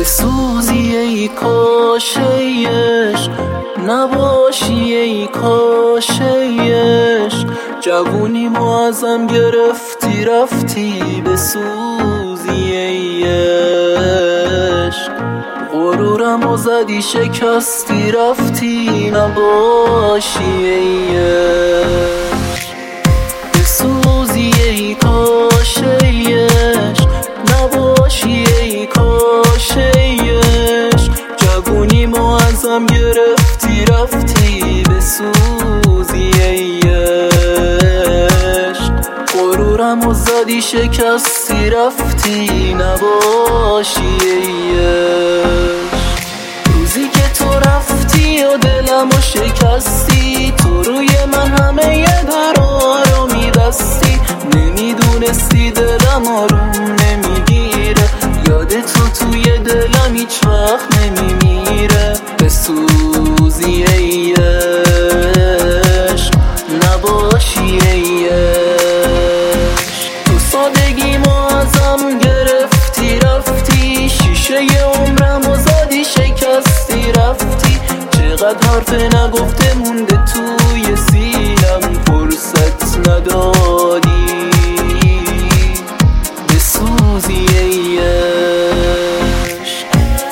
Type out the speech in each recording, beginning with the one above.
بسوزی ای کاش ای عشق، نباشی ای کاش ای عشق. جوونیمو ازم گرفتی رفتی، بسوزی ای عشق. غرورمو زدی شکستی رفتی، نباشی ای عشق. بسوزی ای کاش ای عشق، نباشی ای کاش ای عشق. جوونیمو ازم گرفتی رفتی، بسوزی ای عشق. غرورمو زدی شکستی رفتی، نباشی ای عشق. روزی که تو رفتی و دلمو شکستی، تو روی من همه ی درا رو میبستی. نمیدونستی دلم آروم نمیگیره، یاد تو توی دلم هیچ وقت نمیمیره. بسوزی ای عشق، نباشی ای عشق. تو سادگیمو ازم گرفتی رفتی، شیشه عمرمو زدی شکستی رفتی. چقدر حرف نگفته مونده توی سینم، فرصت ندادی. بسوزی ای عشق.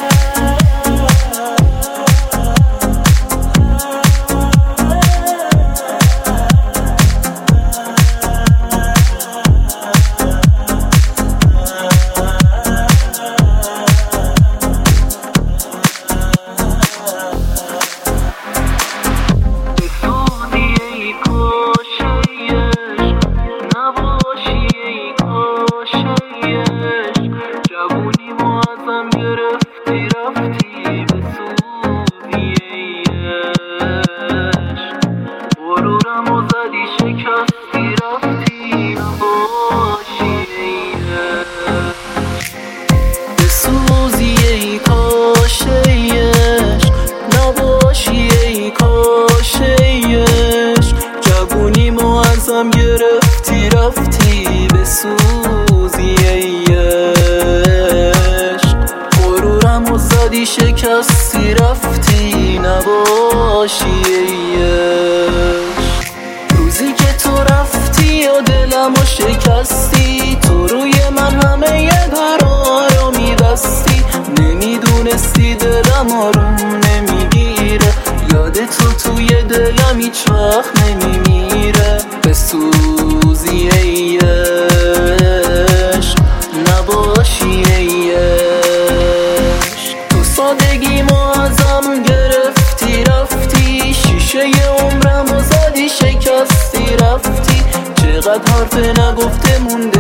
غرورمو زدی شکستی رفتی، نباشی ای عشق. بسوزی ای کاش ای عشق، نباشی ای کاش ای عشق. جوونیمو ازم گرفتی رفتی، بسوزی ای عشق. غرورمو زدی شکستی رفتی، نباشی ای عشق. روزی که تو رفتی و دلمو شکستی، تو روی من همه ی درا رو میبستی. نمیدونستی دلم آروم نمیگیره، یاد تو توی دلم هیچ وقت نمیمیره. بسوزی ای عشق، نباشی ای عشق. تو سادگیمو ازم گرفتی رفتی، شیشه عمرمو زدی شکستی رفتی. چقدر حرف نگفته مونده